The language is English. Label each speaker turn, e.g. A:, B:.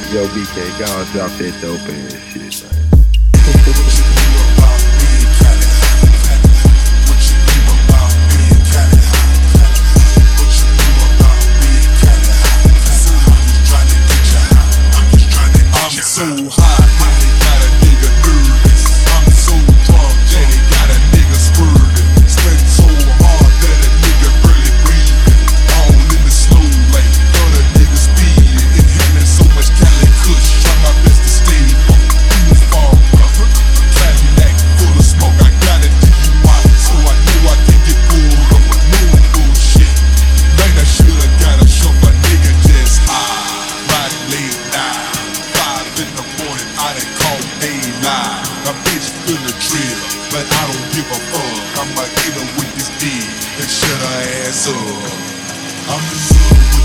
A: Yo, BK, go and drop that dope ass shit, man.
B: So hot, they got a nigga nervous. I'm so drunk that it got a nigga swerving. Sweating so hard that a nigga barely breathing. All in the slow lane, but a nigga speeding. Inhaling so much Cali Kush, try my best to stay up. Too far up, Cadillac full of smoke. I got a DUI, so I know I can get pulled up with no bullshit. Man, I shoulda got a chauffeur, nigga just high. Riding late night. In the morning, I done called A-Line. My bitch finna drill, but I don't give a fuck. I'ma hit her with this D and shut her ass up. I'm in love with